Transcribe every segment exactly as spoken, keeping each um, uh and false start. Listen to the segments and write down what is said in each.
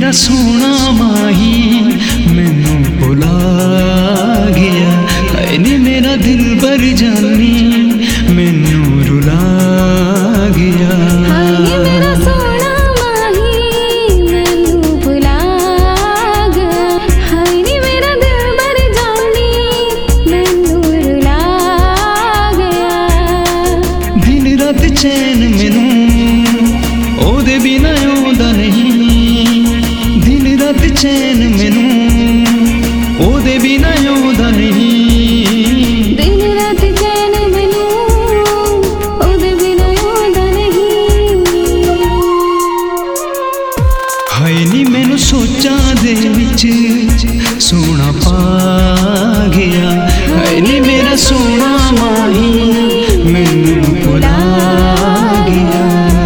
मेरा सोना माही मैनू भुला गया। हाय नी मेरा दिल बर जानी मैनू रुला गया। हाय नी मेरा सोना माही मैनू भुला गया। हाय नी मेरा दिल बर जानी मैनू रुला गया। दिन रात चैन मैनू ओदे बिना आउंदा नहीं। दिन रात चैन मैनू ओदे बिना आउंदा नहीं। दिन रात चैन मैनू ओदे बिना आउंदा नहीं। हाय नी मैनू सोचां दे विच सोना पा गया। हाय नी मेरा सोना माही मैनू भुला गया।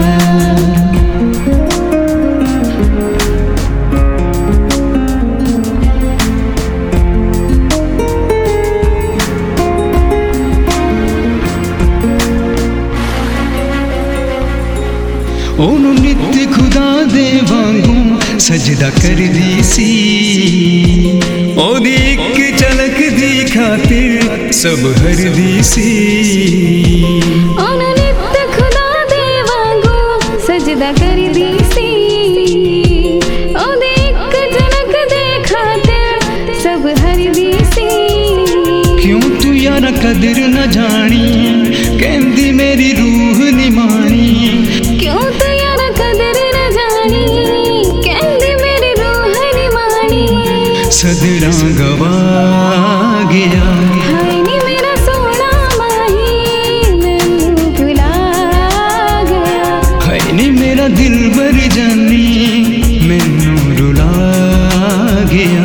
ਉਹਨੂੰ ਨਿੱਤ ਖੁਦਾ ਦੇ ਵਾਂਗੂ ਸਜਦਾ ਕਰਦੀ ਸੀ। ਉਹਦੀ ਇੱਕ ਝਲਕ ਦੀ ਖਾਤਰ ਸਭ ਹਰਦੀ ਸੀ। ਉਹਨੂੰ ਨਿੱਤ ਖੁਦਾ ਦੇ ਵਾਂਗੂ ਸਜਦਾ ਕਰਦੀ ਸੀ। ਉਹਦੀ ਇੱਕ ਝਲਕ ਦੇ ਖਾਤਰ ਸਭ ਹਰਦੀ ਸੀ। ਕਿਉਂ ਤੂੰ ਯਾਰਾ ਕਦਰ ਨਾ ਜਾਣੀ ਕਹਿੰਦੀ ਮੇਰੀ ਰੂਹ ਨੀ ਮਾਣੀ। क्यों तू यार कदर न जानी कहंदी मेरी रूह नी मानी। सदरा गवा गया। हाय नी मेरा सोना माही मैनू भुला गया। हाय नी मेरा दिल बर जानी मैनू रुला गया।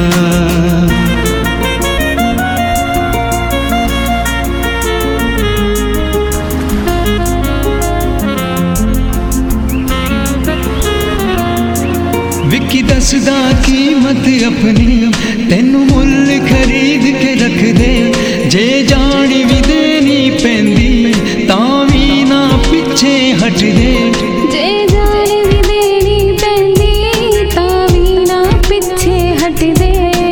विकी दसदा कीमत अपनी तेनू मुल खरीद के रख दे। जे जानी भी देनी पैंदी तां भी ना पिछे हट दे। जे जान भी देनी पैंदी तां भी ना पिछे हट दे।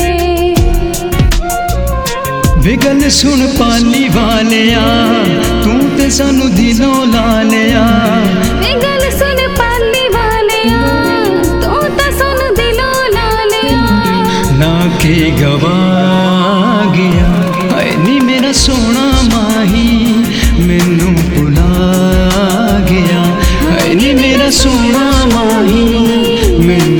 वे गल सुन पाली वालिया तू ते सानू दिलों ला लिया। वे गल सुन पाली वालिया तू ते सानू दिलों ला लिया। ना के गवा गया। हाय नी मेरा सोना माही मैनू भुला गया। हाय नी मेरा सोना माही मैनू